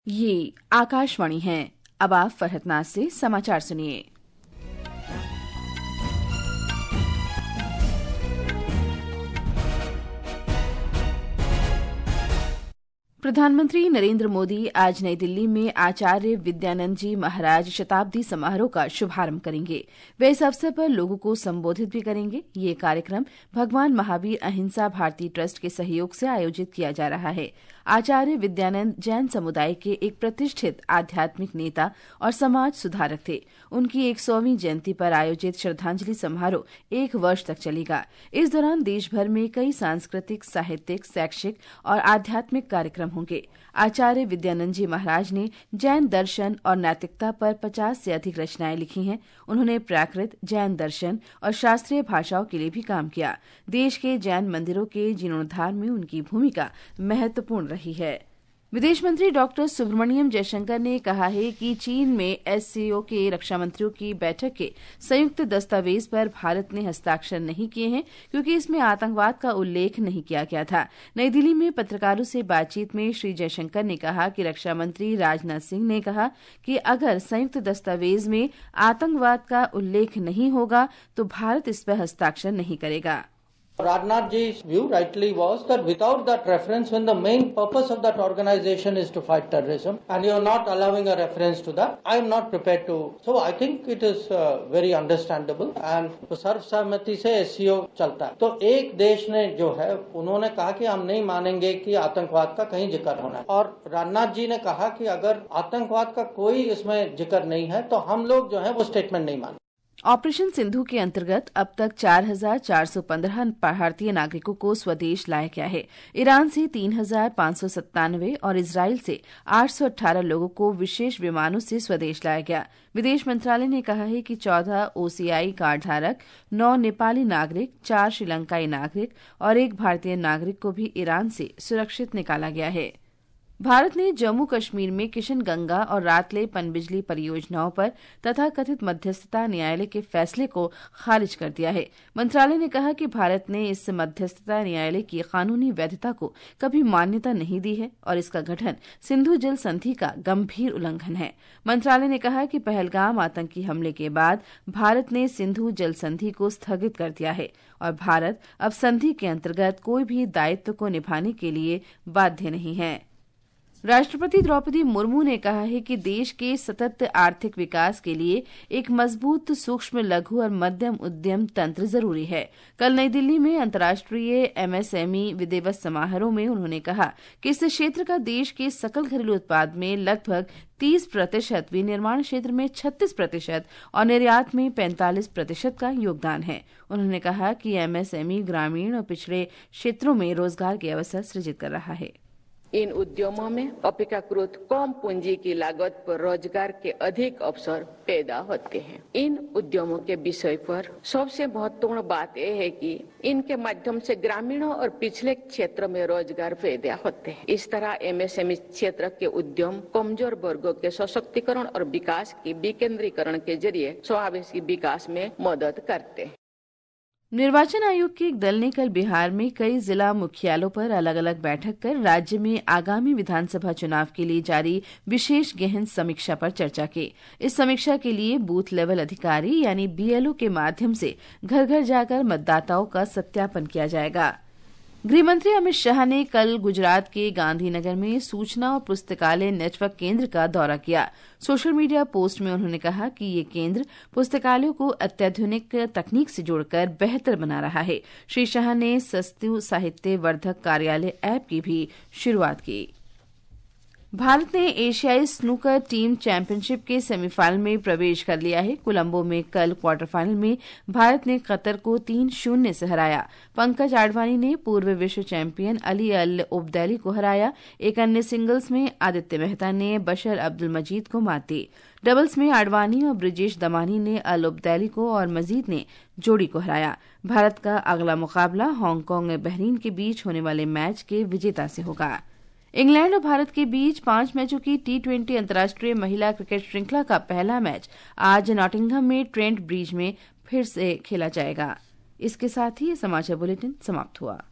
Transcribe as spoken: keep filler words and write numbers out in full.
ये आकाशवाणी है। अब आप फरहत से समाचार सुनिए। प्रधानमंत्री नरेंद्र मोदी आज नई दिल्ली में आचार्य विद्यानंद जी महाराज शताब्दी समारोह का शुभारंभ करेंगे। वे इस अवसर पर लोगों को संबोधित भी करेंगे। ये कार्यक्रम भगवान महावीर अहिंसा भारती ट्रस्ट के सहयोग से आयोजित किया जा रहा है। आचार्य विद्यानंद जैन समुदाय के एक प्रतिष्ठित आध्यात्मिक नेता और समाज सुधारक थे। उनकी एक सौवीं जयंती पर आयोजित श्रद्धांजलि समारोह एक वर्ष तक चलेगा। इस दौरान देश भर में कई सांस्कृतिक, साहित्यिक, शैक्षिक और आध्यात्मिक कार्यक्रम होंगे। आचार्य विद्यानंद जी महाराज ने जैन दर्शन और नैतिकता पर पचास से अधिक रचनाएं लिखी हैं। उन्होंने प्राकृत, जैन दर्शन और शास्त्रीय भाषाओं के लिए भी काम किया। देश के जैन मंदिरों के जीर्णोद्धार में उनकी भूमिका महत्वपूर्ण रही है। विदेश मंत्री डॉक्टर सुब्रमण्यम जयशंकर ने कहा है कि चीन में एससीओ के रक्षा मंत्रियों की बैठक के संयुक्त दस्तावेज पर भारत ने हस्ताक्षर नहीं किए हैं क्योंकि इसमें आतंकवाद का उल्लेख नहीं किया गया था। नई दिल्ली में पत्रकारों से बातचीत में श्री जयशंकर ने कहा कि रक्षा मंत्री राजनाथ सिंह ने कहा कि अगर संयुक्त दस्तावेज में आतंकवाद का उल्लेख नहीं होगा तो भारत इस पर हस्ताक्षर नहीं करेगा। Rajnath ji's view rightly was that without that reference, when the main purpose of that organization is to fight terrorism, and you're not allowing a reference to that, I'm not prepared to. So I think it is uh, very understandable and तो सर्वसम्मति से SCO चलता है। तो एक देश ने जो है उन्होंने कहा कि हम नहीं मानेंगे कि आतंकवाद का कहीं जिक्र होना है, और राजनाथ जी ने कहा कि अगर आतंकवाद का कोई इसमें जिक्र नहीं है तो हम लोग जो है वो स्टेटमेंट नहीं मानेंगे। ऑपरेशन सिंधु के अंतर्गत अब तक चार हजार चार सौ पंद्रह भारतीय नागरिकों को स्वदेश लाया गया है। ईरान से तीन हजार पांच सौ सत्तानवे और इजराइल से आठ सौ अठारह लोगों को विशेष विमानों से स्वदेश लाया गया। विदेश मंत्रालय ने कहा है कि चौदह ओसीआई कार्ड धारक, नौ नेपाली नागरिक, चार श्रीलंकाई नागरिक और एक भारतीय नागरिक को भी ईरान से सुरक्षित निकाला गया है। भारत ने जम्मू कश्मीर में किशन गंगा और रातले पनबिजली परियोजनाओं पर तथा कथित मध्यस्थता न्यायालय के फैसले को खारिज कर दिया है। मंत्रालय ने कहा कि भारत ने इस मध्यस्थता न्यायालय की कानूनी वैधता को कभी मान्यता नहीं दी है और इसका गठन सिंधु जल संधि का गंभीर उल्लंघन है। मंत्रालय ने कहा कि पहलगाम आतंकी हमले के बाद भारत ने सिंधु जल संधि को स्थगित कर दिया है और भारत अब संधि के अंतर्गत कोई भी दायित्व को निभाने के लिए बाध्य नहीं है। राष्ट्रपति द्रौपदी मुर्मू ने कहा है कि देश के सतत आर्थिक विकास के लिए एक मजबूत सूक्ष्म, लघु और मध्यम उद्यम तंत्र जरूरी है। कल नई दिल्ली में अंतर्राष्ट्रीय एमएसएमई विधिवत समारोह में उन्होंने कहा कि इस क्षेत्र का देश के सकल घरेलू उत्पाद में लगभग तीस प्रतिशत, विनिर्माण क्षेत्र में छत्तीस प्रतिशत और निर्यात में पैंतालीस प्रतिशत का योगदान है। उन्होंने कहा कि एमएसएमई ग्रामीण और पिछड़े क्षेत्रों में रोजगार के अवसर सृजित कर रहा है। इन उद्यमों में अपेक्षाकृत कम पूंजी की लागत पर रोजगार के अधिक अवसर पैदा होते हैं। इन उद्यमों के विषय पर सबसे महत्वपूर्ण बात यह है कि इनके माध्यम से ग्रामीणों और पिछले क्षेत्रों में रोजगार पैदा होते हैं। इस तरह एमएसएमई क्षेत्र के उद्यम कमजोर वर्गों के सशक्तिकरण और विकास की विकेंद्रीकरण के जरिए समावेशी विकास में मदद करते हैं। निर्वाचन आयोग के एक दल ने कल बिहार में कई जिला मुख्यालयों पर अलग अलग बैठक कर राज्य में आगामी विधानसभा चुनाव के लिए जारी विशेष गहन समीक्षा पर चर्चा की। इस समीक्षा के लिए बूथ लेवल अधिकारी यानी बीएलओ के माध्यम से घर घर जाकर मतदाताओं का सत्यापन किया जाएगा। गृहमंत्री अमित शाह ने कल गुजरात के गांधीनगर में सूचना और पुस्तकालय नेटवर्क केंद्र का दौरा किया। सोशल मीडिया पोस्ट में उन्होंने कहा कि ये केंद्र पुस्तकालयों को अत्याधुनिक तकनीक से जोड़कर बेहतर बना रहा है। श्री शाह ने सस्तु साहित्य वर्धक कार्यालय ऐप की भी शुरुआत की। भारत ने एशियाई स्नूकर टीम चैंपियनशिप के सेमीफाइनल में प्रवेश कर लिया है। कोलंबो में कल क्वार्टर फाइनल में भारत ने कतर को तीन शून्य से हराया। पंकज आडवाणी ने पूर्व विश्व चैंपियन अली अल ओब्दैली को हराया। एक अन्य सिंगल्स में आदित्य मेहता ने बशर अब्दुल मजीद को मात दी। डबल्स में आडवाणी और ब्रिजेश दमानी ने अल ओब्दैली को और मजीद ने जोड़ी को हराया। भारत का अगला मुकाबला हांगकांग और बहरीन के बीच होने वाले मैच के विजेता से होगा। इंग्लैंड और भारत के बीच पांच मैचों की टी ट्वेंटी अंतर्राष्ट्रीय महिला क्रिकेट श्रृंखला का पहला मैच आज नॉटिंघम में ट्रेंट ब्रिज में फिर से खेला जाएगा। इसके साथ ही ये समाचार बुलेटिन समाप्त हुआ।